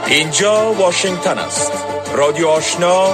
اینجا واشنگتن است. رادیو آشنا،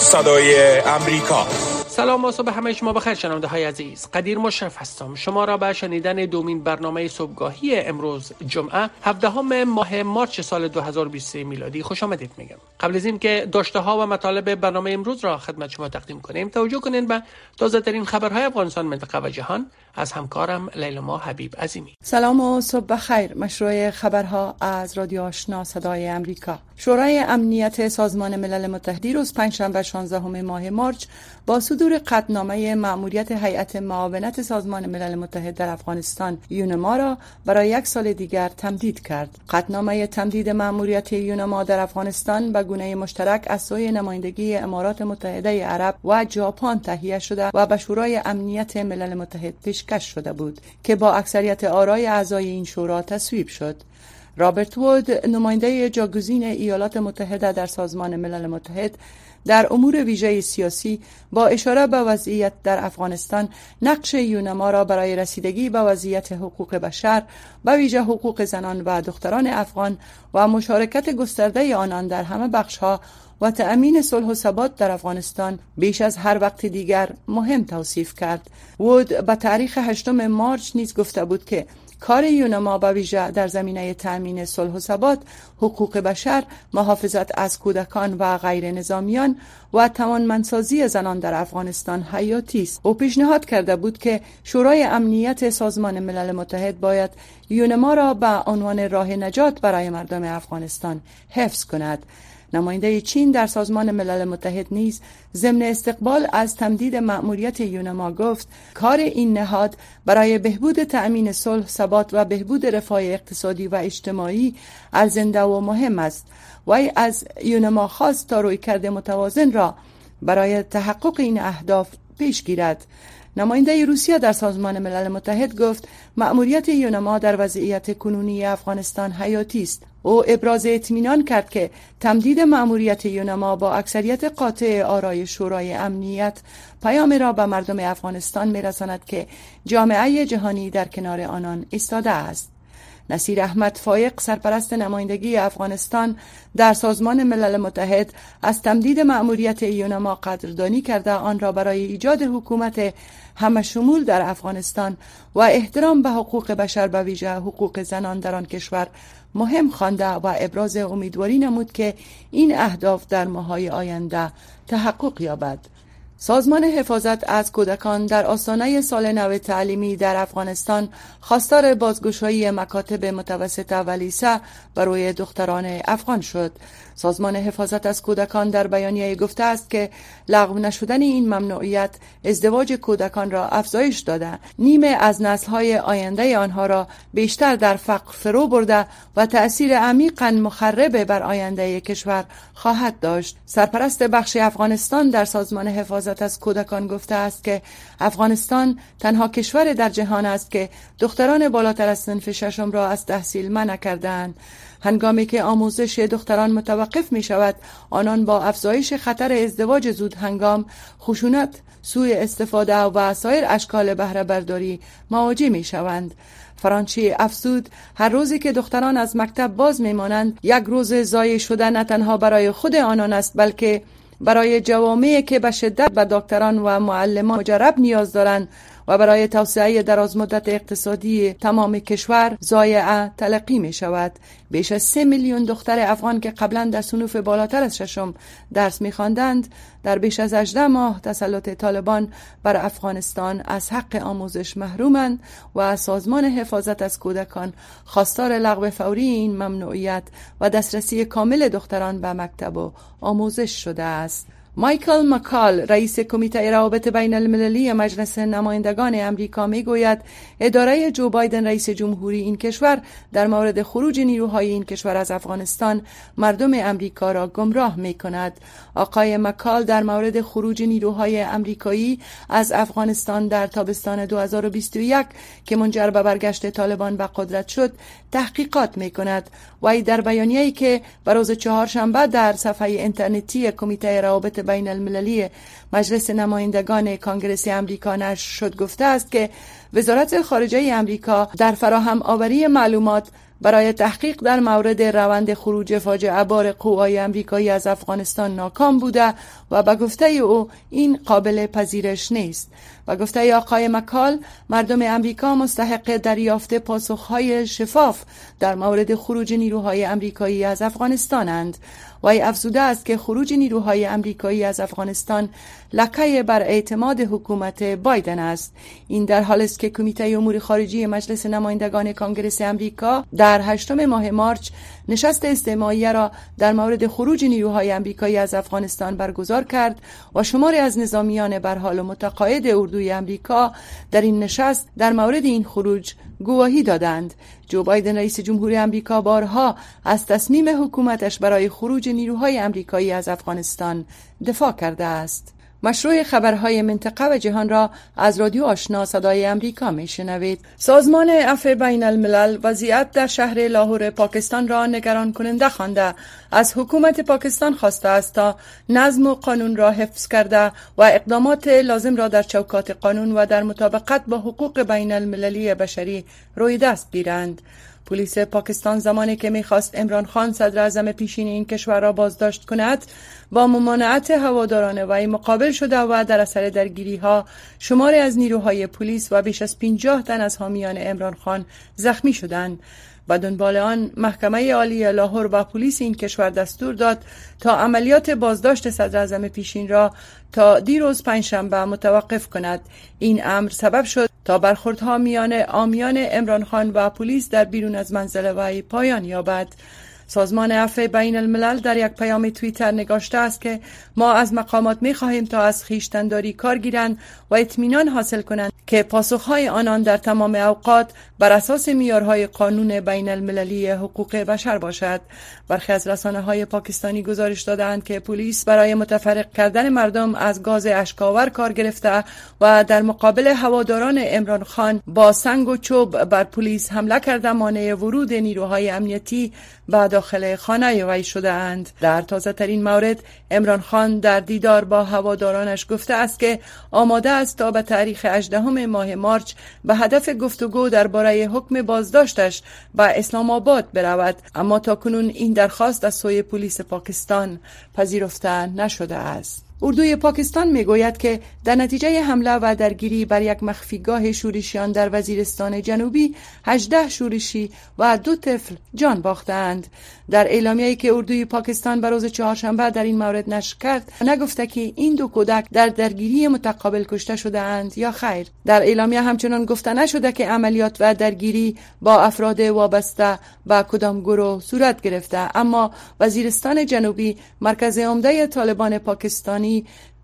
صدای امریکا. سلام و صبح همه شما بخیر شنونده های عزیز. قدیر مشرف هستم. شما را به شنیدن دومین برنامه صبحگاهی امروز جمعه 17 ماه مارس سال 2023 میلادی خوش آمدید میگم. قبل از این که داشته ها و مطالب برنامه امروز را خدمت شما تقدیم کنیم، توجه کنین به تازه ترین خبرهای افغانستان، منطقه و جهان از همکارم لیلا حبیب عظیمی. سلام و صبح بخیر. مشروع خبرها از رادیو آشنا صدای امریکا. شورای امنیت سازمان ملل متحد روز پنجشنبه 16 ماه مارس با صدور قطعنامه مأموریت هیئت معاونت سازمان ملل متحد در افغانستان یونما را برای 1 سال دیگر تمدید کرد. قطعنامه تمدید مأموریت یونما در افغانستان به گونه مشترک از سوی نمایندگی امارات متحده عرب و ژاپن تهیه شده و به شورای امنیت ملل متحد پیشکش شده بود که با اکثریت آرای اعضای این شورا تصویب شد. رابرت وود، نماینده جاگزین ایالات متحده در سازمان ملل متحد در امور ویژه سیاسی، با اشاره به وضعیت در افغانستان نقش یونما را برای رسیدگی به وضعیت حقوق بشر و ویژه حقوق زنان و دختران افغان و مشارکت گسترده آنان در همه بخش‌ها و تأمین صلح و ثبات در افغانستان بیش از هر وقت دیگر مهم توصیف کرد. وود به تاریخ 8 مارس نیز گفته بود که کار یونما به ویژه در زمینه تأمین صلح و ثبات، حقوق بشر، محافظت از کودکان و غیر نظامیان و توانمندسازی زنان در افغانستان حیاتی است. او پیشنهاد کرده بود که شورای امنیت سازمان ملل متحد باید یونما را به عنوان راه نجات برای مردم افغانستان حفظ کند. نماینده چین در سازمان ملل متحد نیز ضمن استقبال از تمدید مأموریت یونما گفت کار این نهاد برای بهبود تأمین صلح، ثبات و بهبود رفاه اقتصادی و اجتماعی ارزنده و مهم است. وی از یونما خواست تا رویکرد متوازن را برای تحقق این اهداف پیش گیرد. نماینده روسیه در سازمان ملل متحد گفت مأموریت یونما در وضعیت کنونی افغانستان حیاتی است. او ابراز اطمینان کرد که تمدید مأموریت یونما با اکثریت قاطع آرای شورای امنیت پیام را به مردم افغانستان می‌رساند که جامعه جهانی در کنار آنان ایستاده است. نصیر احمد فایق، سرپرست نمایندگی افغانستان در سازمان ملل متحد، از تمدید مأموریت یونما قدردانی کرده آن را برای ایجاد حکومت همه شمول در افغانستان و احترام به حقوق بشر به ویژه حقوق زنان در آن کشور مهم خوانده و ابراز امیدواری نمود که این اهداف در ماه‌های آینده تحقق یابد. سازمان حفاظت از کودکان در آستانه سال نو تعلیمی در افغانستان خواستار بازگشایی مکاتب متوسطه و لیسه برای دختران افغان شد. سازمان حفاظت از کودکان در بیانیه گفته است که لغو نشدن این ممنوعیت ازدواج کودکان را افزایش داده، نیمه از نسل‌های آینده آنها را بیشتر در فقر فرو برده و تأثیر عمیقاً مخرب بر آینده کشور خواهد داشت. سرپرست بخش افغانستان در سازمان حفاظت از کودکان گفته است که افغانستان تنها کشور در جهان است که دختران بالاتر از صنف ششم را از تحصیل منع کرده‌اند. هنگامی که آموزش دختران متوقف می شود، آنان با افزایش خطر ازدواج زود هنگام، خشونت، سوء استفاده و سایر اشکال بهره برداری مواجه می شوند. فرانچی افزود هر روزی که دختران از مکتب باز می مانند یک روز ضایع شده نه تنها برای خود آنان است بلکه برای جوامعی که به شدت به دکتران و معلمان مجرب نیاز دارند و برای توسعه درازمدت اقتصادی تمام کشور ضایعه تلقی می شود. بیش از 3 میلیون دختر افغان که قبلا در صنوف بالاتر از ششم درس می خواندند، در بیش از 18 ماه تسلط طالبان بر افغانستان از حق آموزش محرومند و سازمان حفاظت از کودکان خواستار لغو فوری این ممنوعیت و دسترسی کامل دختران به مکتب و آموزش شده است. مایکل مکال، رئیس کمیته روابط بین المللی مجلس نمایندگان امریکا میگوید اداره جو بایدن رئیس جمهوری این کشور در مورد خروج نیروهای این کشور از افغانستان مردم امریکا را گمراه می کند. آقای مکال در مورد خروج نیروهای امریکایی از افغانستان در تابستان 2021 که منجر به برگشت طالبان به قدرت شد تحقیقات می کند. وی در بیانیه‌ای که بر روز چهارشنبه در صفحه اینترنتی کمیته روابط بین المللی مجلس نمایندگان کانگرس امریکا نشر شد گفته است که وزارت خارجه امریکا در فراهم آوری معلومات برای تحقیق در مورد روند خروج فاجعه بار قوای امریکایی از افغانستان ناکام بوده و به گفته او این قابل پذیرش نیست. و گفته آقای مکال مردم امریکا مستحق دریافت پاسخهای شفاف در مورد خروج نیروهای امریکایی از افغانستانند. و افزوده است که خروج نیروهای امریکایی از افغانستان لکه بر اعتماد حکومت بایدن است. این در حالی است که کمیته امور خارجی مجلس نمایندگان کانگرس امریکا در 8 ماه مارچ نشست استماعیه را در مورد خروج نیروهای امریکایی از افغانستان برگزار کرد و شماری از نظامیان برحال و متقاعد اردوی امریکا در این نشست در مورد این خروج گواهی دادند. جو بایدن رئیس جمهور امریکا بارها از تصمیم حکومتش برای خروج نیروهای امریکایی از افغانستان دفاع کرده است. مشروع خبرهای منطقه و جهان را از رادیو آشنا صدای امریکا میشنوید. سازمان عفو بین الملل وضعیت در شهر لاهور پاکستان را نگران کننده خوانده از حکومت پاکستان خواسته است تا نظم و قانون را حفظ کرده و اقدامات لازم را در چوکات قانون و در مطابقت با حقوق بین المللی بشری روی دست گیرند. پلیس پاکستان زمانی که می‌خواست عمران خان صدر اعظم پیشین این کشور را بازداشت کند با ممانعت هواداران وی مقابل شده و در اثر درگیری‌ها شماری از نیروهای پلیس و بیش از 50 تن از حامیان عمران خان زخمی شدند. و دنبال آن محکمه عالی لاهور و پلیس این کشور دستور داد تا عملیات بازداشت صدر اعظم پیشین را تا دیروز پنجشنبه متوقف کند. این امر سبب شد تا برخوردها میان حامیان عمران خان و پلیس در بیرون از منزل وی پایان یابد. سازمان عفو بین الملل در یک پیام توییتر نگاشته است که ما از مقامات می‌خواهیم تا از خویشتن‌داری کار گیرند و اطمینان حاصل کنند که پاسخهای آنان در تمام اوقات بر اساس معیارهای قانون بین المللی حقوق بشر باشد. برخی از رسانه‌های پاکستانی گزارش دادند که پلیس برای متفرق کردن مردم از گاز اشک‌آور کار گرفته و در مقابل هواداران عمران خان با سنگ و چوب بر پلیس حمله کرده مانع ورود نیروهای امنیتی به داخل خانه وی شده اند. در تازه ترین مورد عمران خان در دیدار با هوادارانش گفته است که آماده است تا به تاریخ 18 ماه مارچ به هدف گفتگو درباره حکم بازداشتش به اسلام آباد برود، اما تاکنون این درخواست از سوی پلیس پاکستان پذیرفته نشده است. اردوی پاکستان میگوید که در نتیجه حمله و درگیری بر یک مخفیگاه شورشیان در وزیرستان جنوبی 18 شورشی و 2 طفل جان باختند. در اعلامیه‌ای که اردوی پاکستان به روز چهارشنبه در این مورد نشر کرد نگفته که این 2 کودک در درگیری متقابل کشته شده اند یا خیر. در اعلامیه همچنان گفته نشده که عملیات و درگیری با افراد وابسته به کدام گروه صورت گرفته، اما وزیرستان جنوبی مرکز عمده طالبان پاکستانی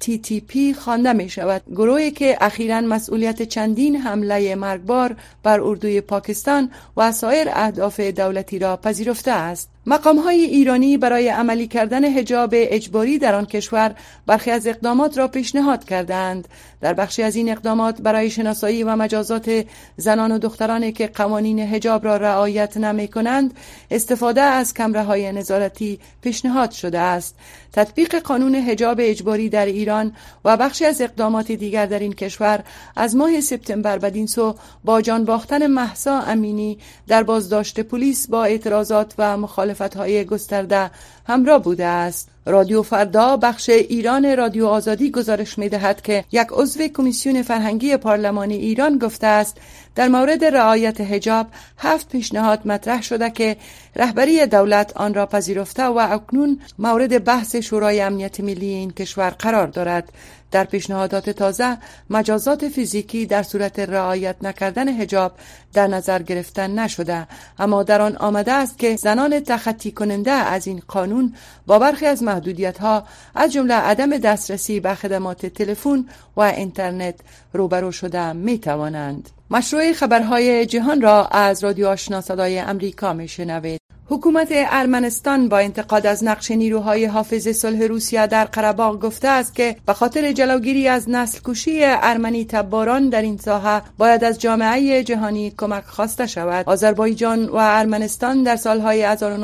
TTP خوانده می شود، گروهی که اخیراً مسئولیت چندین حمله مرگبار بر اردوی پاکستان و سایر اهداف دولتی را پذیرفته است. مقام‌های ایرانی برای عملی کردن حجاب اجباری در آن کشور برخی از اقدامات را پیشنهاد کردند. در بخشی از این اقدامات برای شناسایی و مجازات زنان و دخترانی که قوانین حجاب را رعایت نمی‌کنند، استفاده از کمره‌های نظارتی پیشنهاد شده است. تطبیق قانون حجاب اجباری در ایران و بخشی از اقدامات دیگر در این کشور از ماه سپتامبر بدین سو با جان باختن مهسا امینی در بازداشت پلیس با اعتراضات و مخالفت‌های گسترده همراه بوده است. رادیو فردا بخش ایران رادیو آزادی گزارش می‌دهد که یک عضو کمیسیون فرهنگی پارلمانی ایران گفته است در مورد رعایت حجاب 7 پیشنهاد مطرح شده که رهبری دولت آن را پذیرفته و اکنون مورد بحث شورای امنیت ملی این کشور قرار دارد. در پیشنهادات تازه مجازات فیزیکی در صورت رعایت نکردن حجاب در نظر گرفته نشده، اما در آن آمده است که زنان تخطی کننده از این قانون با برخی از محدودیت‌ها از جمله عدم دسترسی به خدمات تلفن و اینترنت روبرو شده می‌توانند. مشروع خبرهای جهان را از رادیو آشنا صدای امریکا میشنوید. حکومت ارمنستان با انتقاد از نقش نیروهای حافظ صلح روسیه در قره‌باغ گفته است که به خاطر جلوگیری از نسل کشی ارمنی تباران در این ساحه باید از جامعه جهانی کمک خواسته شود. آذربایجان و ارمنستان در سالهای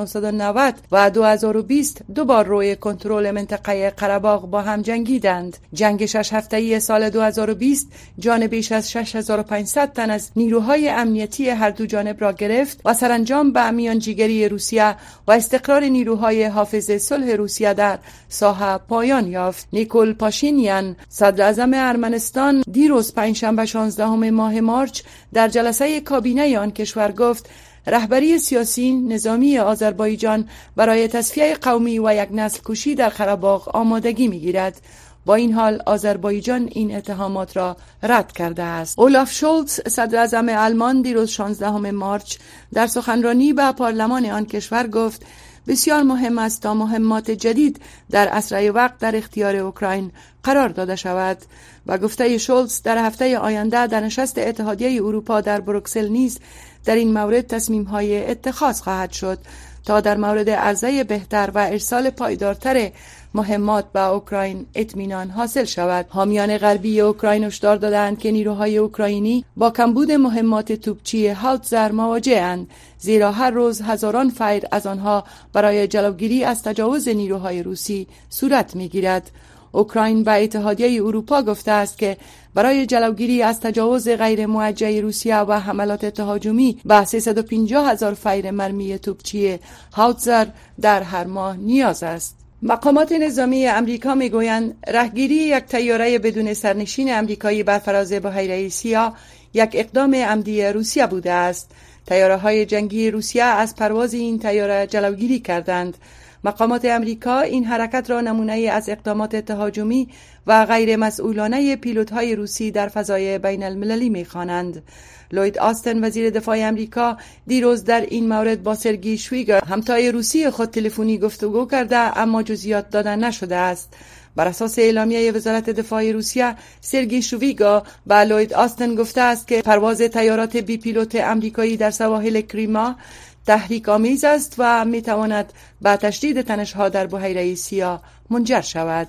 1990 و 2020 دو بار روی کنترل منطقه قره‌باغ با هم جنگیدند. جنگ 6 هفته‌ای سال 2020 جان بیش از 6500 تن از نیروهای امنیتی هر دو جانب را گرفت و سرانجام به میانجیگری روسیه و استقرار نیروهای حافظ صلح روسیه در ساحه پایان یافت. نیکول پاشینیان صدر اعظم ارمنستان دیروز پنجشنبه 16 ماه مارچ در جلسه کابینه آن کشور گفت رهبری سیاسی نظامی آذربایجان برای تصفیه قومی و یک نسل کشی در قره‌باغ آمادگی می‌گیرد. با این حال آذربایجان این اتهامات را رد کرده است. اولاف شولتز صدر اعظم آلمان دیروز 16 مارچ در سخنرانی به پارلمان آن کشور گفت بسیار مهم است تا مهمات جدید در اسرع وقت در اختیار اوکراین قرار داده شود. و گفته شولتز در هفته آینده در نشست اتحادیه اروپا در بروکسل نیز در این مورد تصمیم‌های اتخاذ خواهد شد تا در مورد عرضه بهتر و ارسال پایدارتر مهمات به اوکراین اطمینان حاصل شود. حامیان غربی اوکراین هشدار دادند که نیروهای اوکراینی با کمبود مهمات توپچی هاوتزر مواجه‌اند، زیرا هر روز هزاران فیر از آنها برای جلوگیری از تجاوز نیروهای روسی صورت می‌گیرد. اوکراین به اتحادیه اروپا گفته است که برای جلوگیری از تجاوز غیر موجه روسیه و حملات تهاجمی به 350,000 فیر مرمی توپچی هاوتزر در هر ماه نیاز است. مقامات نظامی امریکا میگویند رهگیری یک طیاره بدون سرنشین امریکایی بر فراز بحیره سیاه یک اقدام عمدی روسیه بوده است. طیاره‌های جنگی روسیه از پرواز این طیاره جلوگیری کردند. مقامات امریکا این حرکت را نمونه از اقدامات تهاجمی و غیر مسئولانه پیلوت‌های روسی در فضای بین المللی می‌خوانند. لوید آستن وزیر دفاع امریکا دیروز در این مورد با سرگی شویگا همتای روسی خود تلفنی گفتگو کرده اما جزئیات داده نشده است. بر اساس اعلامیه وزارت دفاع روسیه، سرگی شویگا به لوید آستن گفته است که پرواز طیارات بی پیلوت امریکایی در سواحل کریما تحریک آمیز است و میتواند به تشدید تنش‌ها در بحیره سیاه منجر شود.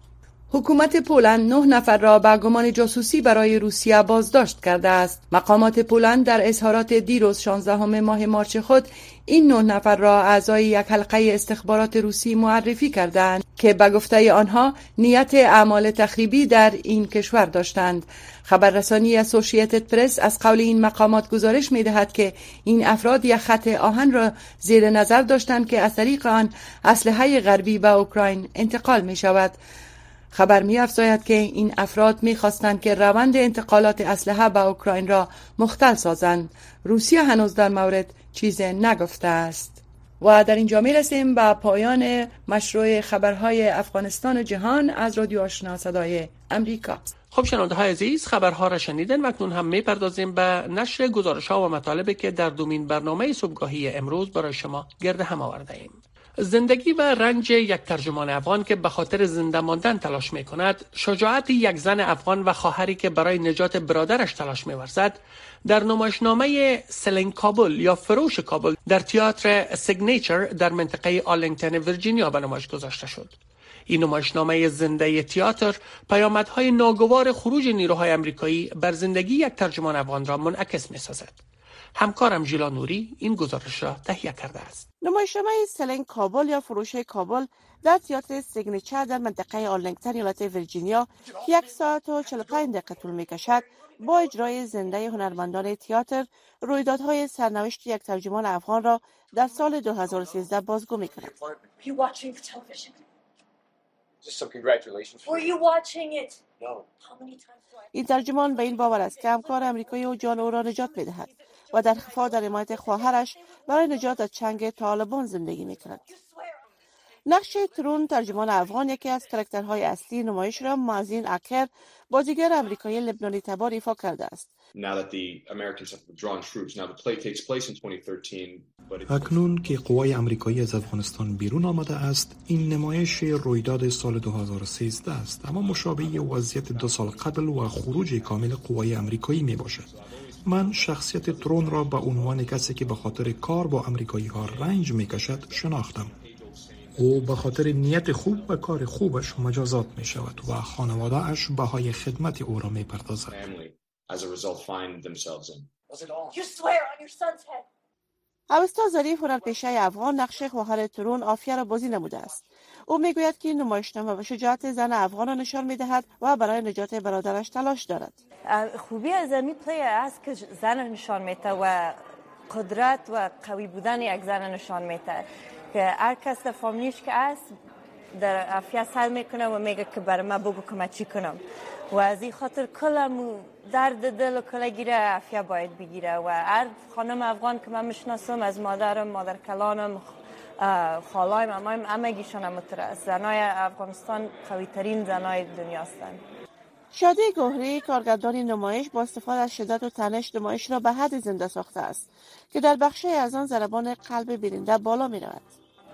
حکومت پولند 9 نفر را به گمان جاسوسی برای روسیه بازداشت کرده است. مقامات پولند در اظهارات دیروز 16 ماه مارچ خود این 9 نفر را اعضای یک حلقه استخبارات روسی معرفی کردند که به گفته آنها نیت اعمال تخریبی در این کشور داشتند. خبررسانی اسوسییتد پرس از قول این مقامات گزارش می‌دهد که این افراد یک خط آهن را زیر نظر داشتند که از طریق آن اسلحه غربی به اوکراین انتقال می‌شود. خبر می‌افزاید که این افراد می‌خواستند که روند انتقالات اسلحه به اوکراین را مختل سازند. روسیه هنوز در مورد چیزی نگفته است. و در اینجا می‌رسیم به پایان مشروع خبرهای افغانستان و جهان از رادیو آشنا صدای امریکا. خب شنونده‌های عزیز، خبرها را شنیدن و اکنون هم می‌پردازیم به نشر گزارش‌ها و مطالبی که در دومین برنامه صبحگاهی امروز برای شما گرد هم آورده‌ایم. زندگی و رنج یک ترجمان افغان که به خاطر زنده ماندن تلاش می کند، شجاعت یک زن افغان و خواهری که برای نجات برادرش تلاش می ورزد، در نمایشنامه سلینگ کابل یا فروش کابل در تئاتر سیگنیچر در منطقه آرلینگتن ویرجینیا به نمایش گذاشته شد. این نمایشنامه زنده تئاتر پیامدهای ناگوار خروج نیروهای آمریکایی بر زندگی یک ترجمان افغان را منعکس می سازد. همکارم ژیلا نوری این گزارش را تهیه کرده است. نمایشنامه سلینگ کابل یا فروش کابل در تئاتر سیگنیچر در منطقه آرلینگتن ایالت ویرجینیا 1 ساعت و 45 دقیقه طول می‌کشد با اجرای زنده هنرمندان تئاتر رویدادهای سرنوشت یک ترجمان افغان را در سال 2013 بازگو می‌کند. این ترجمان به این باور است که همکار آمریکایی او جان او را نجات می‌دهد و در خفا در حمایت خواهرش برای نجات از چنگ طالبان زندگی می‌کند. نقش ترون ترجمان افغان یکی از کاراکترهای اصلی نمایش را مازین اکر بازیگر آمریکایی لبنانی تبار ایفا کرده است. اکنون که قوای آمریکایی از افغانستان بیرون آمده است، این نمایش رویداد سال 2013 است، اما مشابه وضعیت 2 سال قبل و خروج کامل قوای آمریکایی می باشد. من شخصیت ترون را به عنوان کسی که به خاطر کار با امریکایی ها رنج میکشد شناختم. او به خاطر نیت خوب و کار خوبش مجازات می شود و خانواده اش بهای خدمت او را می پردازد. اوستا ظریف هنرپیشه افغان نقش خواهر ترون آفیا را بازی نموده است. او میگوید که نمایشنامه و شجاعت زن افغان را نشان میدهد و برای نجات برادرش تلاش دارد. خوبی از این پلی است که زن نشان میده و قدرت و قوی بودن یک زن نشان میده که هر کس در فامیلیش که است در افیا سر میکنه و میگه که برای من بگو که من چی کنم و از این خاطر کلم درد دل و کلگیره افیا باید بگیره و هر خانم افغان که من میشناسم از مادرم، مادر کلانم، خالایم، عمایم همگیشان همونطور زنای افغانستان قوی ترین زنای دنیا هستند. شادی گوهری کارگردان نمایش با استفاده از شدت و تنش نمایش را به حد زنده ساخته است که در بخشی از آن ضربان قلب بیننده بالا می رود.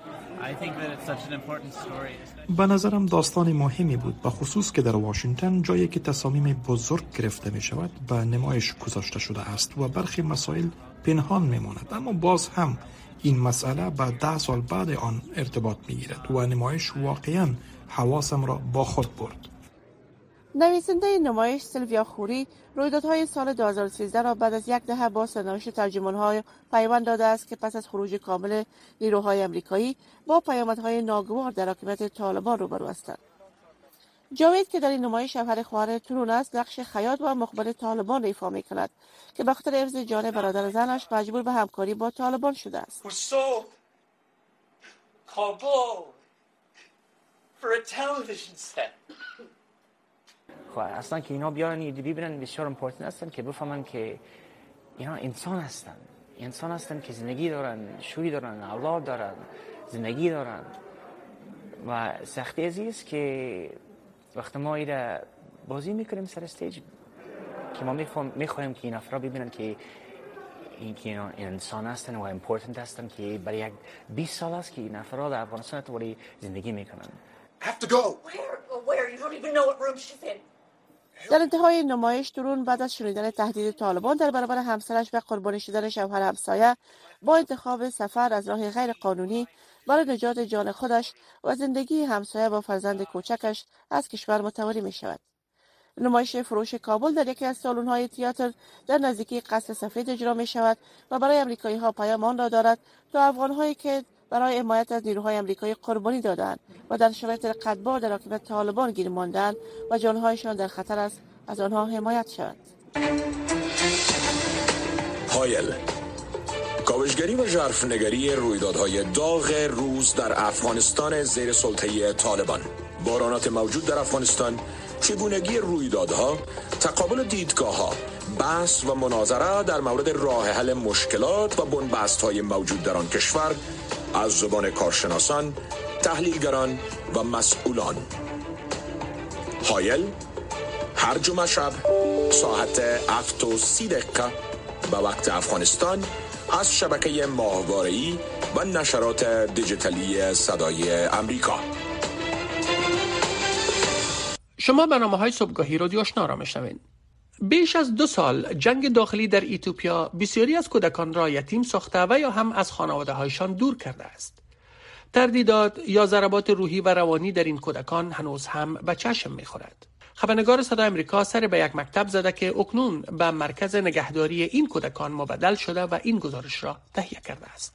به نظرم داستان مهمی بود، به خصوص که در واشنگتن جایی که تصامیم بزرگ گرفته می شود به نمایش گذاشته شده است و برخی مسائل پنهان می ماند، اما باز هم این مسئله به 10 سال بعد آن ارتباط می گیرد و نمایش واقعا حواسم را با خود برد. نویسنده نمایش سیلویا خوری رویدادهای سال 2013 را بعد از یک دهه با سرنوشت ترجمان‌های پیوند داده است که پس از خروج کامل نیروهای امریکایی با پیامدهای ناگوار در حاکمیت طالبان روبرو هستند. جاوید که در این نمایش شوهر خواهر ترون است، نقش خیاط و مخبر طالبان را ایفا می‌کند که به خاطر حفظ جان برادر زنش مجبور به همکاری با طالبان شده است. اصلا که اینا بیان یه ببینن بسیار امپورتنت هستن که بفهمن که اینا انسان هستن که زندگی دارن، شوی دارن، اولاد دارن، زندگی دارن و سختی است که وقتی ما ایره بازی میکنیم سر استیج که ما میخوایم که این افراد ببینن که این انسان هستن و امپورتنت هستن که برای یک 20 سال است که این افراد افغانستان توری زندگی میکنن. در انتهای نمایش ترون بعد از شنیدن تهدید طالبان در برابر همسرش و قربانی شدن شوهر همسایه با انتخاب سفر از راه غیر قانونی برای نجات جان خودش و زندگی همسایه با فرزند کوچکش از کشور متواری می شود. نمایش فروش کابل در یکی از سالن‌های تئاتر در نزدیکی قصر سفید اجرا می شود و برای امریکایی‌ها پیام آن را دارد تا افغان‌هایی که برای حمایت از نیروهای امریکایی قربانی دادند و در شرایط رقتبار در حاکمیت طالبان گیر ماندند و جانهایشان در خطر است از آنها حمایت شود. هایل، کاوشگری و ژرفنگری رویدادهای داغ روز در افغانستان زیر سلطه طالبان، بحرانات موجود در افغانستان، چگونگی رویدادها، تقابل دیدگاه‌ها، بحث و مناظره در مورد راه حل مشکلات و بنبست‌های موجود در آن کشور از زبان کارشناسان، تحلیلگران و مسئولان. هایل هر جمعه شب ساعت 7:30 به وقت افغانستان از شبکه ماهواره‌ای و نشرات دیجیتالی صدای امریکا. شما برنامه‌های صبحگاهی رادیو آشنا را میشنوید. بیش از 2 سال جنگ داخلی در ایتوپیا بسیاری از کودکان را یتیم ساخته و یا هم از خانواده‌هایشان دور کرده است. تردیدات یا ضربات روحی و روانی در این کودکان هنوز هم به چشم می‌خورد. خبرنگار صدای امریکا سر به یک مکتب زده که اکنون به مرکز نگهداری این کودکان مبدل شده و این گزارش را تهیه کرده است.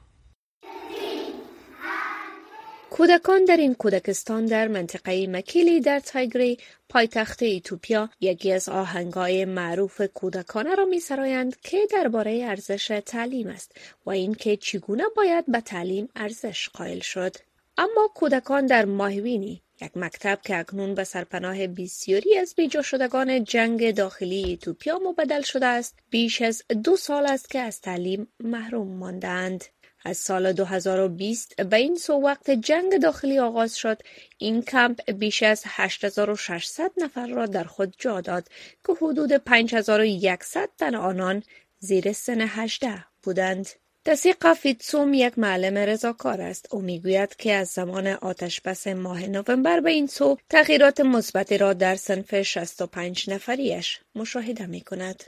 کودکان در این کودکستان در منطقه مکیلی در تایگری پایتخت ایتوپیا یکی از آهنگ‌های معروف کودکانه را می‌سرایند که درباره ارزش تعلیم است و اینکه چگونه باید به تعلیم ارزش قائل شد. اما کودکان در ماهوینی، یک مکتب که اکنون به سرپناه بسیاری از بیجا شدگان جنگ داخلی ایتوپیا مبدل شده است، بیش از 2 سال است که از تعلیم محروم ماندند. از سال 2020 به این سو وقت جنگ داخلی آغاز شد، این کمپ بیش از 8600 نفر را در خود جا داد که حدود 5100 تن آنان زیر سن 18 بودند. تسیقا فیتسوم یک معلم رضاکار است. او میگوید که از زمان آتشبس ماه نوامبر به این سو تغییرات مثبتی را در صنف 65 نفریش مشاهده می کند.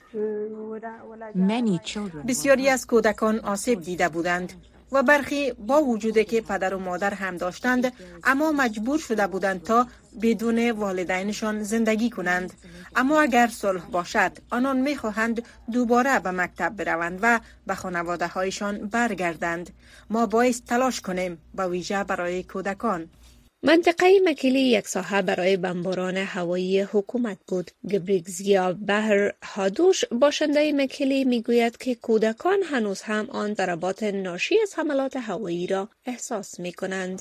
بسیاری از کودکان آسیب دیده بودند و برخی با وجود که پدر و مادر هم داشتند اما مجبور شده بودند تا بدون والدینشان زندگی کنند. اما اگر صلح باشد آنان میخواهند دوباره به مکتب بروند و به خانواده هایشان برگردند. ما باید تلاش کنیم، به ویژه برای کودکان. منطقه مکیلی یک ساحه برای بمباران هوایی حکومت بود. گبریگزیا بهر هادوش باشنده مکیلی میگوید که کودکان هنوز هم آن ضربات ناشی از حملات هوایی را احساس می کنند.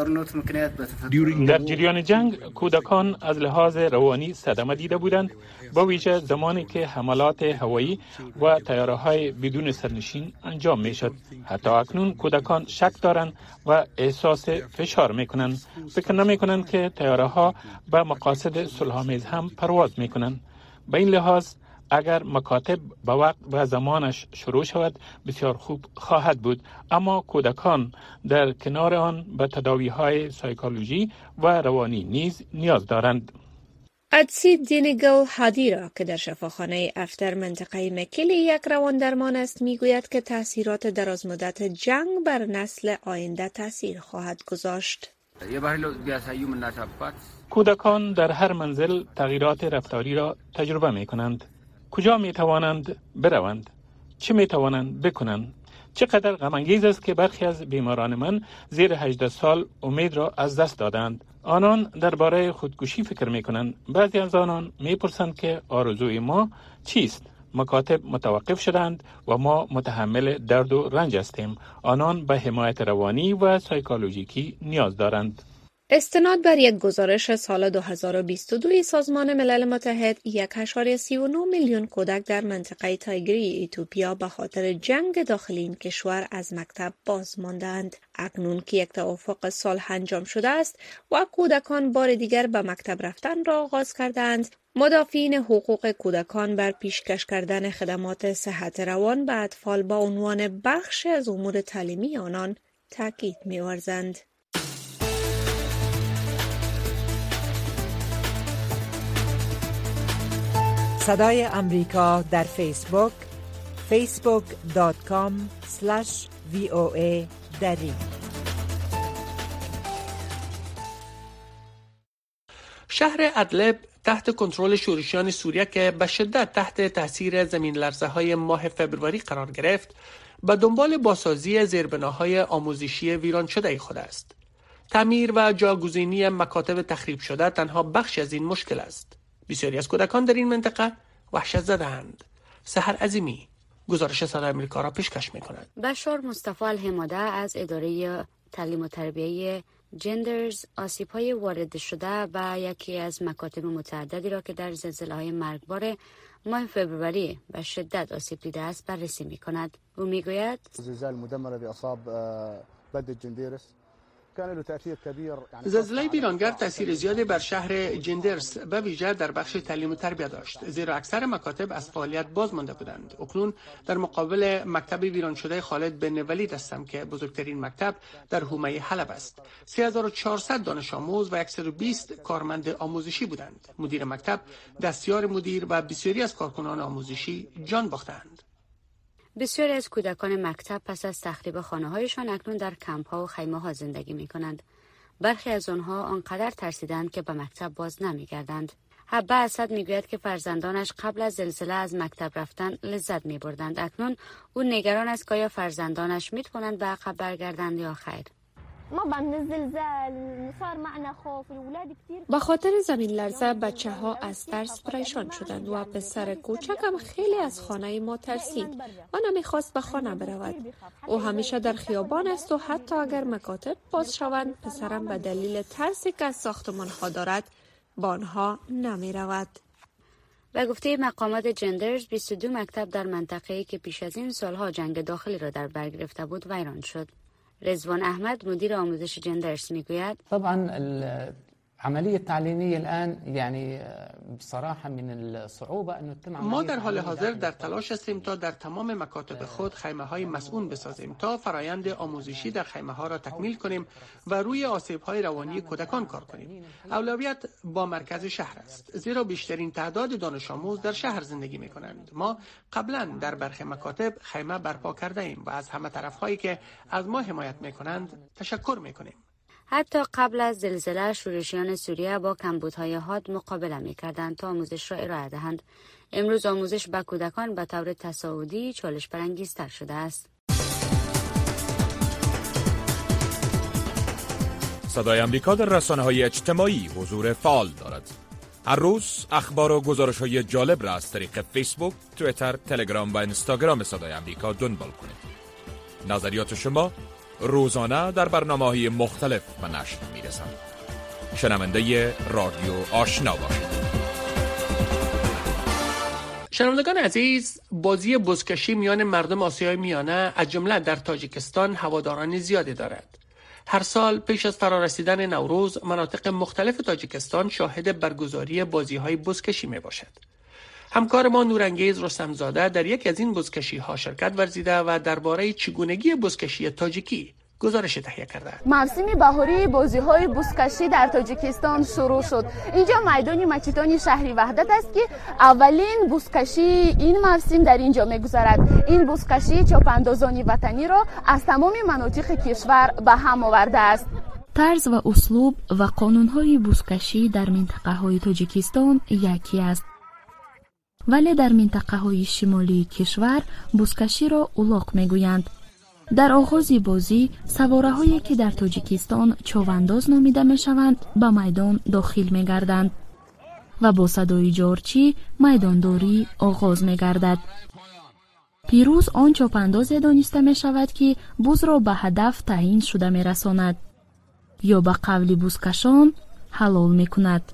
در جریان جنگ کودکان از لحاظ روانی صدمه دیده بودند، با ویژه زمانی که حملات هوایی و طیاره‌های بدون سرنشین انجام می شد. حتی اکنون کودکان شک دارند و احساس فشار می کنند. فکر نمی کنند که طیاره‌ها به مقاصد صلح‌آمیز هم پرواز می کنند. به این لحاظ اگر مکاتب به وقت و زمانش شروع شود بسیار خوب خواهد بود، اما کودکان در کنار آن به تداوی‌های سایکولوژی و روانی نیز نیاز دارند. ادسی دینیگل هادیرا که در شفاخانه افتر منطقه مکیلی یک روان درمان است میگوید که تاثیرات درازمدت جنگ بر نسل آینده تاثیر خواهد گذاشت. کودکان در هر منزل تغییرات رفتاری را تجربه می کنند. کجا می توانند بروند؟ چه می توانند بکنند؟ چقدر غم‌انگیز است که برخی از بیماران من زیر 18 سال امید را از دست دادند. آنان درباره خودکشی فکر می کنند. بعضی از آنان می پرسند که آرزوی ما چیست؟ مکاتب متوقف شدند و ما متحمل درد و رنج هستیم. آنان به حمایت روانی و سایکولوژیکی نیاز دارند. استناد بر یک گزارش سال 2022 سازمان ملل متحد 1.39 میلیون کودک در منطقه تایگری اتیوپیا به خاطر جنگ داخل این کشور از مکتب باز ماندند. اکنون که یک توافق صلح انجام شده است و کودکان بار دیگر به مکتب رفتن را آغاز کردند، مدافعین حقوق کودکان بر پیشکش کردن خدمات صحت روان به اطفال با عنوان بخش از امور تعلیمی آنان تاکید می‌ورزند. صدای امریکا در فیسبوک facebook.com/VOA دری. شهر ادلب تحت کنترل شورشیان سوریه که به شدت تحت تاثیر زمین لرزه‌های ماه فبروری قرار گرفت، به دنبال بازسازی زیربناهای آموزشی ویران شده خود است. تعمیر و جاگزینی مکاتب تخریب شده تنها بخش از این مشکل است. بسیاری از کودکان در این منطقه وحشت زده‌اند. سحر عظیمی گزارش صدای امریکا را پیشکش می‌کند. بشار مصطفی الحماده از اداره تعلیم و تربیه جندرز آسیب‌های وارد شده به یکی از مکاتب متعددی را که در زلزله‌های مرگبار ماه فبروری به شدت آسیب دیده است بررسی می‌کند. او می‌گوید زلزال مدمر بأصاب بلدة جنديرس زلزله ویرانگر تاثیر زیادی بر شهر جندرس به ویژه در بخش تعلیم و تربیت داشت، زیرا اکثر مکاتب از فعالیت باز مانده بودند. اکنون در مقابل مکتب ویران شده خالد بن ولید هستم که بزرگترین مکتب در حومه حلب است. 3400 دانش آموز و 120 کارمند آموزشی بودند. مدیر مکتب، دستیار مدیر و بسیاری از کارکنان آموزشی جان باختند. بسیاری از کودکان مکتب پس از تخریب خانه‌هایشان اکنون در کمپ‌ها و خیمه‌ها زندگی می‌کنند. برخی از آنها آنقدر ترسیدند که به مکتب باز نمی‌گردند. حبه اسد می‌گوید که فرزندانش قبل از زلزله از مکتب رفتن لذت می‌بردند. اکنون او نگران است که آیا فرزندانش می‌توانند به عقب برگردند یا خیر. با خاطر زمین لرزه بچه‌ها از ترس پریشان شدند و پسر کوچکم خیلی از خانه ما ترسید و نمیخواست به خانه برود. او همیشه در خیابان است و حتی اگر مکاتب باز شوند پسرم به دلیل ترسی که از ساختمان‌ها دارد با آنها نمیرود. به گفته مقامات جندرز 22 مکتب در منطقه‌ای که پیش از این سالها جنگ داخلی را در بر گرفته بود ویران شد. رضوان احمد مدیر آموزش جندرز میگوید عملية تعليمية الآن يعني بصراحة من الصعوبة أنه تتم ما در حال حاضر در تلاش هستیم تا در تمام مکاتب خود خیمه‌های مسئول بسازیم تا فرایند آموزشی در خیمه‌ها را تکمیل کنیم و روی آسیب‌های روانی کودکان کار کنیم. اولویت با مرکز شهر است، زیرا بیشترین تعداد دانش آموز در شهر زندگی می‌کنند. ما قبلا در برخی مکاتب خیمه برپا کرده ایم و از همه طرف‌هایی که از ما حمایت می‌کنند تشکر می‌کنیم. حتی قبل از زلزله شورشیان سوریه با کمبودهای حاد مقابله می‌کردند تا آموزش را ارائه دهند. امروز آموزش به کودکان به طور تصاعدی چالش برانگیزتر شده است. صدای آمریکا در رسانه‌های اجتماعی حضور فعال دارد. هر روز اخبار و گزارش‌های جالب را از طریق فیسبوک، توییتر، تلگرام و اینستاگرام صدای آمریکا دنبال کنید. نظریات شما روزانه در برنامه‌های مختلف به نشر می‌رسند. شنونده رادیو آشنا باشید. شنوندگان عزیز، بازی بزکشی میان مردم آسیای میانه از جمله در تاجیکستان هواداران زیادی دارد. هر سال پیش از فرارسیدن نوروز مناطق مختلف تاجیکستان شاهد برگزاری بازی‌های بزکشی میباشد. همکار ما نورانگیز رستمزاده در یک از این بزکشی‌ها شرکت ورزیده و درباره چگونگی بزکشی تاجیکی گزارش تهیه کرده. موسم بهاری بازی‌های بزکشی در تاجیکستان شروع شد. اینجا میدان مچیتان شهر وحدت است که اولین بزکشی این موسم در اینجا می‌گذرد. این بزکشی چاپاندازان وطنی را از تمام مناطق کشور به هم آورده است. طرز و اسلوب و قانون‌های بزکشی در منطقه‌های تاجیکستان یکی است. ولی در منطقه‌های شمالی کشور بزکشی را اولاق می‌گویند. در آغاز بازی سواره‌هایی که در تاجیکستان چاوانداز نامیده می‌شوند به میدان داخل می‌گردند و با صدای جارچی میدانداری آغاز می‌گردد. پیروز آن چاپانداز دانسته می‌شود که بز را به هدف تعیین شده می‌رساند یا به قول بزکشان حلال می‌کند.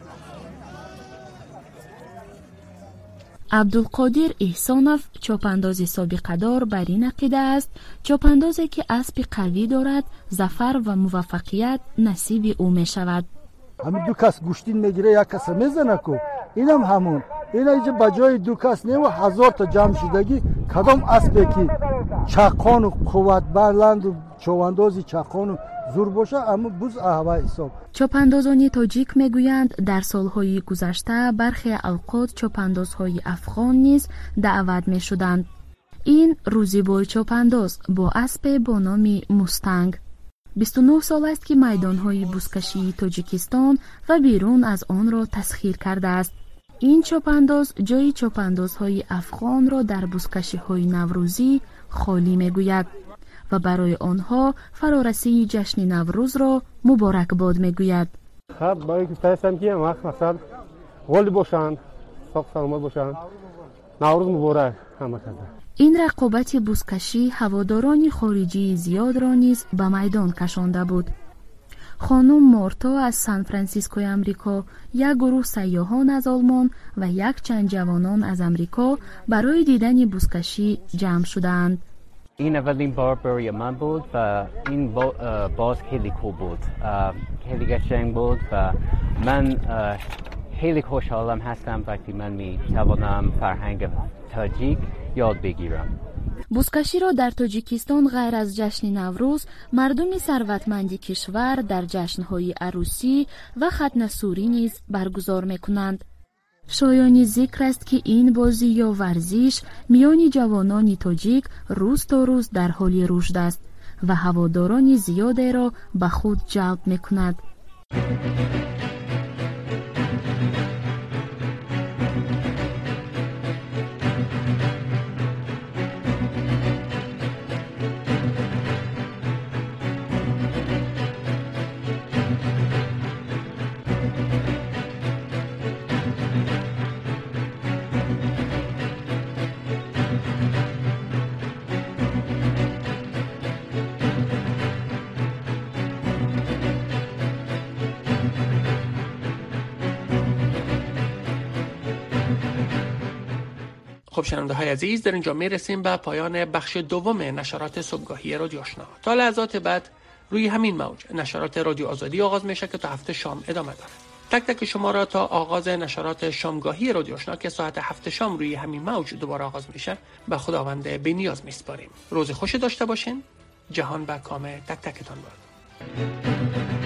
عبدالقادر احسانوف چاپانداز سابقه دار بر این عقیده است چاپاندازی که اسب قوی دارد ظفر و موفقیت نصیب او می شود. همین دو کس گوشتین میگیره یک کس میزنه کو اینم همون اینا اینجا بجای دو کس نه و 1000 تا جمع شدگی کدام اسبی که چاقان و قوت بلند و چاواندازی چاقان و زور باشه اما بز احوا حساب. چاپاندازان تاجیک میگویند در سالهای گذشته برخی اوقات چاپاندازهای افغان نیز دعوت می شدند. این روزیبای چاپانداز با اسب با نام مستنگ 29 سال است که میدانهای بزکشی تاجیکستان و بیرون از آن را تسخیر کرده است. این چاپانداز جای چاپاندازهای افغان را در بزکشی‌های نوروزی خالی میگوید و برای آنها فرارسی جشن نوروز را مبارکباد میگوید. خب برای که تایستم که وقت مثلا غلی باشند ساق سلامت باشند نوروز مبارک همه کرده. این رقابت بزکشی هواداران خارجی زیاد را نیز به میدان کشانده بود. خانم مارتا از سان فرانسیسکوی امریکا، یک گروه سیاحان از آلمان و یک چند جوانان از امریکا برای دیدن بزکشی جمع شدند. این اولین بار برای من بود و این باز خیلی خوب بود، خیلی قشنگ بود و من خیلی خوشحالم هستم وقتی من می توانم فرهنگ تاجیک یاد بگیرم. بزکشی را در تاجیکستان غیر از جشن نوروز مردم ثروتمند کشور در جشن‌های عروسی و ختن سوری نیز برگزار می‌کنند. شایان ذکر است که این بازی یا ورزش میان جوانان تاجیک روز تا روز در حال رشد است و هواداران زیادی را به خود جلب می‌کند. خب شنونده های عزیز، در اینجا می رسیم به پایان بخش دوم نشرات صبحگاهی رادیو آشنا. تا لحظات بعد روی همین موج نشرات رادیو آزادی آغاز میشه که تا هفت شام ادامه داره. تک تک شما را تا آغاز نشرات شامگاهی رادیو آشنا که ساعت 7 شام روی همین موج دوباره آغاز میشه به خداوند بی‌نیاز میسپاریم. روز خوش داشته باشین. جهان به کام تک تکتان باد.